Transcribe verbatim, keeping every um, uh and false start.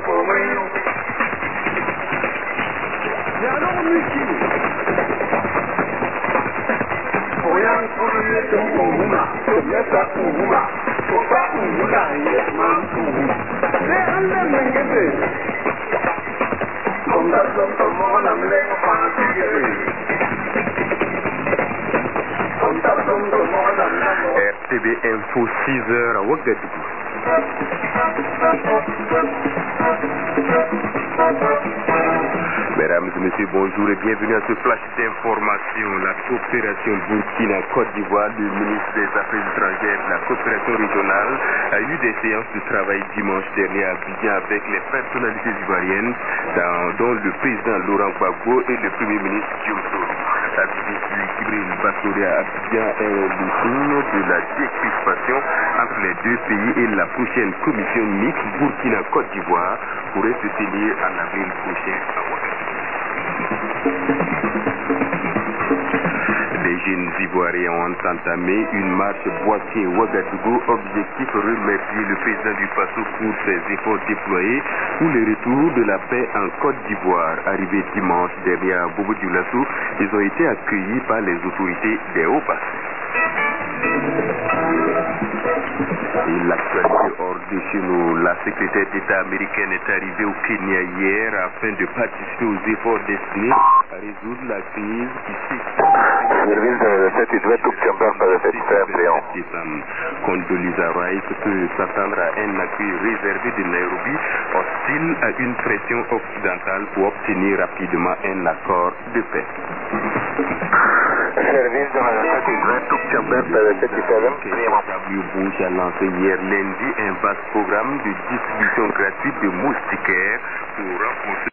R T B Info six heures à Ouagadougou. Mesdames et messieurs, bonjour et bienvenue à ce flash d'information. La coopération Burkina-Côte d'Ivoire, le ministre des Affaires étrangères de la coopération régionale, a eu des séances de travail dimanche dernier à Abidjan avec les personnalités ivoiriennes, dans, dont le président Laurent Gbagbo et le premier ministre Diosso. La visite du Djibril Bassori à Abidjan est le signe de la décrispation entre les deux pays et la prochaine commission mixte Burkina-Côte d'Ivoire pourrait se tenir en avril prochain à Ouagadougou. Les jeunes Ivoiriens ont entamé une marche boîtier Ouagadougou, objectif remercier le président du Faso pour ses efforts déployés pour le retour de la paix en Côte d'Ivoire. Arrivés dimanche dernier à Bobo Dioulasso, ils ont été accueillis par les autorités des Hauts-Bassins. Et l'actualité hors de chez nous, la secrétaire d'État américaine est arrivée au Kenya hier afin de participer aux efforts destinés à résoudre la crise qui s'est Condoleezza Rice peut s'attendre à un accueil réservé de Nairobi, hostile à une pression occidentale pour obtenir rapidement un accord de paix. W. Bush a lancé hier lundi un vaste programme de distribution gratuite de moustiquaires pour renforcer